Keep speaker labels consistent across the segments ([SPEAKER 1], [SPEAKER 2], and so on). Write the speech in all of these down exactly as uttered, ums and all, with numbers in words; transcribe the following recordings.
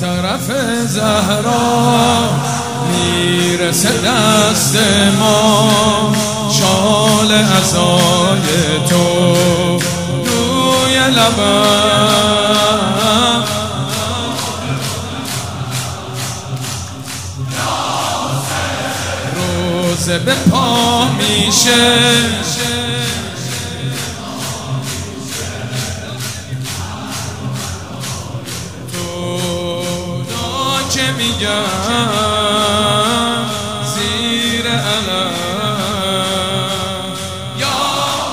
[SPEAKER 1] طرف زهرا میرسه دست ما، شال عزای تو روی لبم، روزه به پا میشه که میگم زیر علم یا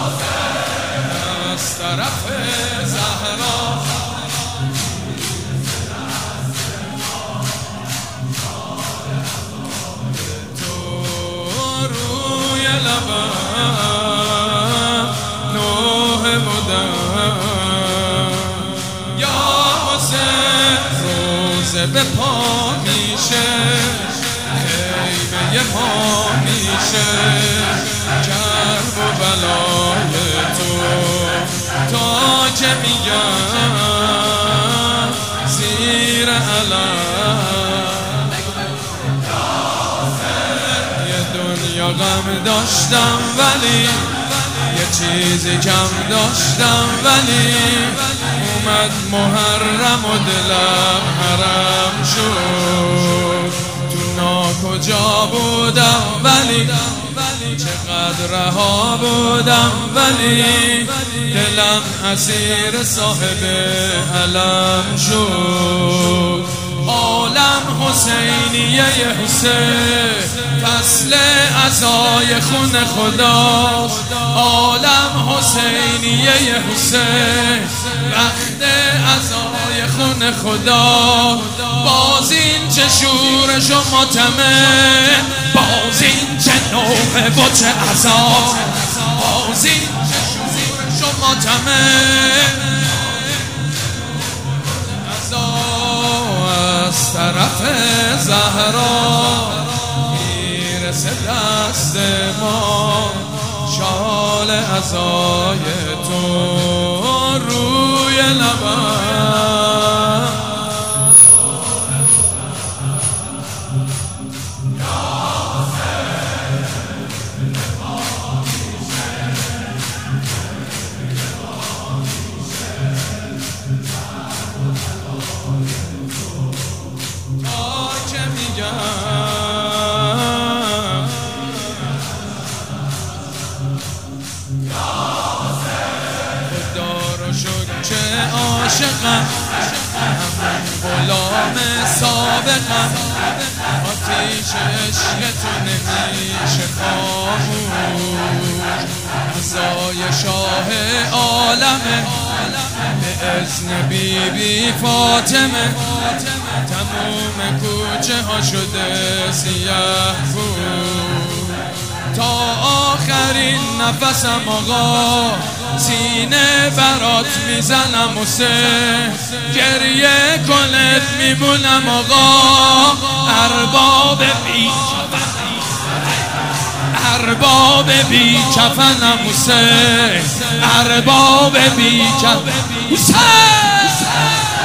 [SPEAKER 1] از طرف زهرا تو روی لبم نوح بودم یا حسین، روزه به پا میشه خیمه ما میشه، کرب و بلای تو تا که میگم زیر علم. یه دنیا غم داشتم ولی یه چیزی کم داشتم، ولی اومد محرم و دلم حرم شد. تو ناکجا بودم ولی چقدر رها بودم، ولی دلم اسیر صاحب علم شد. عالم حسینیه حسین فصل عزای خون خداست، عالم حسینیه حسین وقت عزای خون خدا. باز این چه شورش و ماتمه، باز این چه نوحه و چه عذاب، باز این چه شورش و ماتمه، از طرف زهرا میرسه دست ما، شال عزای تو روی لبم. چه عاشقم همون غلام سابقم، آتیش عشق تو نمیشه خاموش. عزای شاه عالمه به اذن بی بی فاطمه، تموم کوچه ها شده سیاه پوش. تا آخرین نفسم آقا سینه برات میزنم حسین، گریه کنت میمونم آقا. ارباب بی ارباب بی کفنم حسین، ارباب بی کفن حسین.